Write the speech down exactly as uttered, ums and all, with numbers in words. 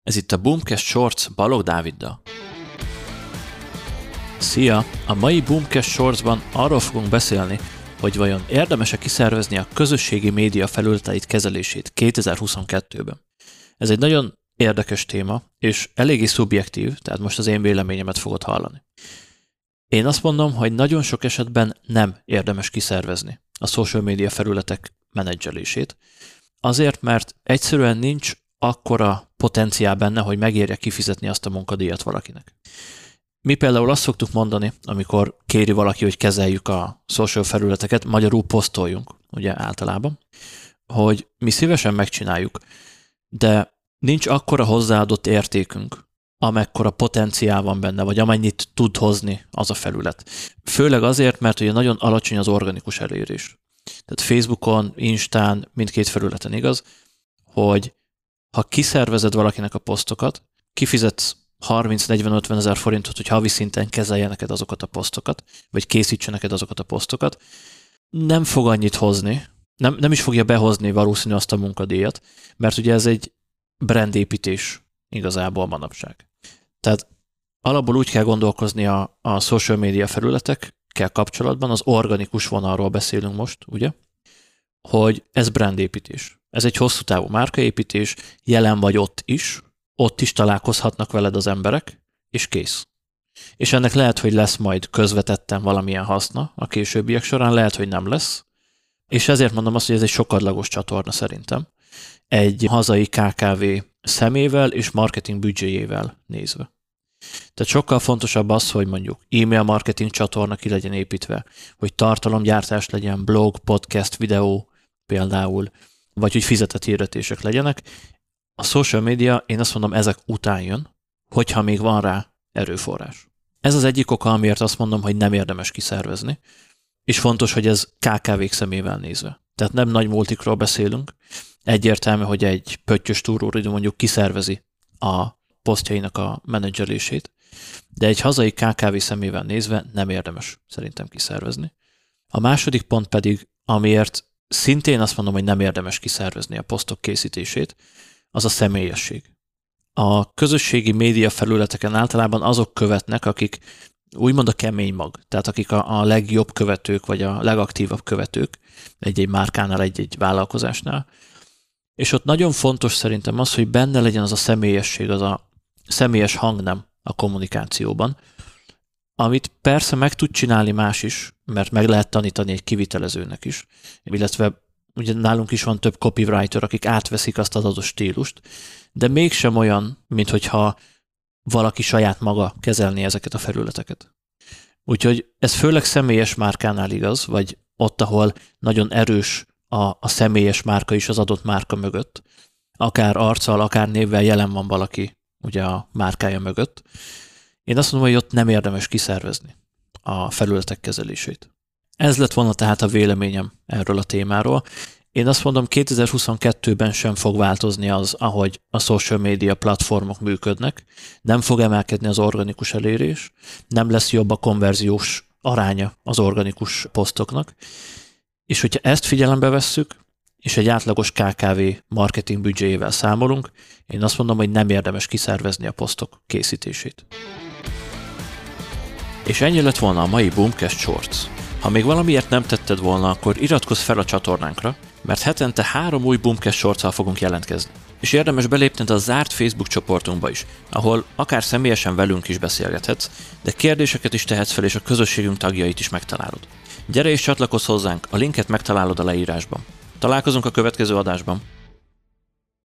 Ez itt a Boomcast Shorts Balogh Dáviddal. Szia! A mai Boomcast Shortsban arról fogunk beszélni, hogy vajon érdemes-e kiszervezni a közösségi média felületeit kezelését kétezer-huszonkettőben. Ez egy nagyon érdekes téma, és eléggé szubjektív, tehát most az én véleményemet fogod hallani. Én azt mondom, hogy nagyon sok esetben nem érdemes kiszervezni a social media felületek menedzselését, azért, mert egyszerűen nincs akkora potenciál benne, hogy megérje kifizetni azt a munkadíjat valakinek. Mi például azt szoktuk mondani, amikor kéri valaki, hogy kezeljük a social felületeket, magyarul posztoljunk, ugye általában, hogy mi szívesen megcsináljuk, de nincs akkora hozzáadott értékünk, amekkora potenciál van benne, vagy amennyit tud hozni az a felület. Főleg azért, mert ugye nagyon alacsony az organikus elérés. Tehát Facebookon, Instán, mindkét felületen igaz, hogy ha kiszervezed valakinek a posztokat, kifizetsz harminc-negyven-ötven ezer forintot, hogy havi szinten kezelje neked azokat a posztokat, vagy készítse neked azokat a posztokat, nem fog annyit hozni, nem, nem is fogja behozni valószínű azt a munkadíjat, mert ugye ez egy brandépítés igazából manapság. Tehát alapból úgy kell gondolkozni a, a social media felületekkel kapcsolatban, az organikus vonalról beszélünk most, ugye, hogy ez brandépítés. Ez egy hosszú távú márkaépítés, jelen vagy ott is, ott is találkozhatnak veled az emberek, és kész. És ennek lehet, hogy lesz majd közvetetten valamilyen haszna a későbbiek során, lehet, hogy nem lesz, és ezért mondom azt, hogy ez egy sokadlagos csatorna szerintem. Egy hazai ká ká vé szemével és marketing büdzséjével nézve. Tehát sokkal fontosabb az, hogy mondjuk e-mail marketing csatorna ki legyen építve, hogy tartalomgyártás legyen, blog, podcast, videó például, vagy hogy fizetett hirdetések legyenek. A social media, én azt mondom, ezek után jön, hogyha még van rá erőforrás. Ez az egyik oka, amiért azt mondom, hogy nem érdemes kiszervezni, és fontos, hogy ez ká ká vék szemével nézve. Tehát nem nagy multikról beszélünk, egyértelmű, hogy egy pöttyös túróridő mondjuk kiszervezi a posztjainak a menedzselését, de egy hazai ká ká vé szemével nézve nem érdemes szerintem kiszervezni. A második pont pedig, amiért szintén azt mondom, hogy nem érdemes kiszervezni a posztok készítését, az a személyesség. A közösségi média felületeken általában azok követnek, akik úgymond a kemény mag, tehát akik a, a legjobb követők, vagy a legaktívabb követők egy-egy márkánál, egy-egy vállalkozásnál. És ott nagyon fontos szerintem az, hogy benne legyen az a személyesség, az a személyes hangnem a kommunikációban, amit persze meg tud csinálni más is, mert meg lehet tanítani egy kivitelezőnek is, illetve ugye nálunk is van több copywriter, akik átveszik azt az adott stílust, de mégsem olyan, mint hogyha valaki saját maga kezelné ezeket a felületeket. Úgyhogy ez főleg személyes márkánál igaz, vagy ott, ahol nagyon erős a, a személyes márka is az adott márka mögött, akár arccal, akár névvel jelen van valaki ugye a márkája mögött. Én azt mondom, hogy ott nem érdemes kiszervezni a felületek kezelését. Ez lett volna tehát a véleményem erről a témáról. Én azt mondom, kétezer-huszonkettőben sem fog változni az, ahogy a social media platformok működnek, nem fog emelkedni az organikus elérés, nem lesz jobb a konverziós aránya az organikus posztoknak, és hogyha ezt figyelembe vesszük, és egy átlagos ká ká vé marketing büdzséjével számolunk, én azt mondom, hogy nem érdemes kiszervezni a posztok készítését. És ennyi lett volna a mai Boomcast Shorts. Ha még valamiért nem tetted volna, akkor iratkozz fel a csatornánkra, mert hetente három új Boomcast Shortszal fogunk jelentkezni. És érdemes belépned a zárt Facebook csoportunkba is, ahol akár személyesen velünk is beszélgethetsz, de kérdéseket is tehetsz fel, és a közösségünk tagjait is megtalálod. Gyere és csatlakozz hozzánk, a linket megtalálod a leírásban. Találkozunk a következő adásban.